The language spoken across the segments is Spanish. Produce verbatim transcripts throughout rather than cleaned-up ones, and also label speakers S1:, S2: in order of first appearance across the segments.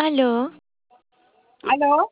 S1: Aló,
S2: ¿Aló?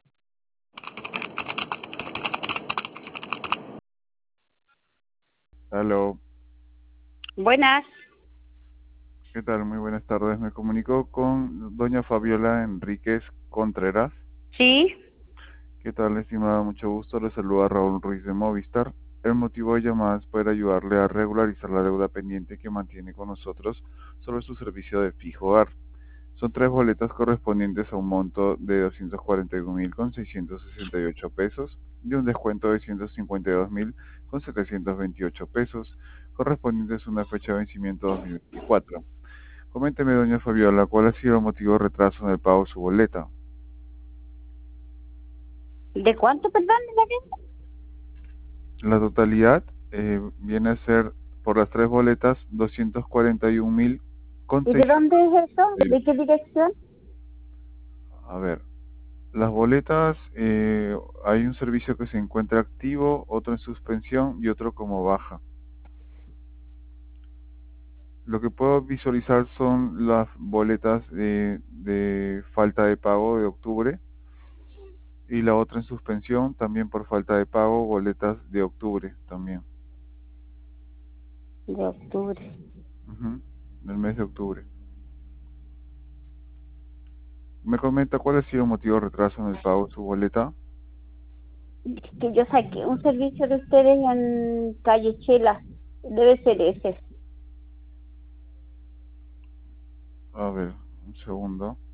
S3: Aló,
S2: Buenas.
S3: ¿qué tal? Muy buenas tardes. Me comunico con doña Fabiola Enríquez Contreras.
S2: ¿Sí?
S3: ¿Qué tal, estimada? Mucho gusto. Le saluda Raúl Ruiz de Movistar. El motivo de llamada es poder ayudarle a regularizar la deuda pendiente que mantiene con nosotros sobre su servicio de fijo hogar. Son tres boletas correspondientes a un monto de doscientos cuarenta y un mil con seiscientos sesenta y ocho pesos y un descuento de ciento cincuenta y dos mil con setecientos veintiocho pesos, correspondientes a una fecha de vencimiento dos mil veinticuatro. Coménteme, doña Fabiola, ¿cuál ha sido el motivo de retraso en el pago de su boleta?
S2: ¿De cuánto, perdón, de la venta?
S3: La totalidad eh, viene a ser, por las tres boletas, doscientos cuarenta y un mil con
S2: ¿Y de dónde es eso?
S3: seiscientos.
S2: ¿De qué dirección?
S3: A ver, las boletas, eh, hay un servicio que se encuentra activo, otro en suspensión y otro como baja. Lo que puedo visualizar son las boletas de, de falta de pago de octubre y la otra en suspensión también por falta de pago, boletas de octubre también.
S2: De octubre.
S3: Ujú, del mes de octubre. ¿Me comenta cuál ha sido el motivo de retraso en el pago de su boleta?
S2: Que yo saqué un servicio de ustedes en calle Chela. Debe ser ese.
S3: A ver, un segundo.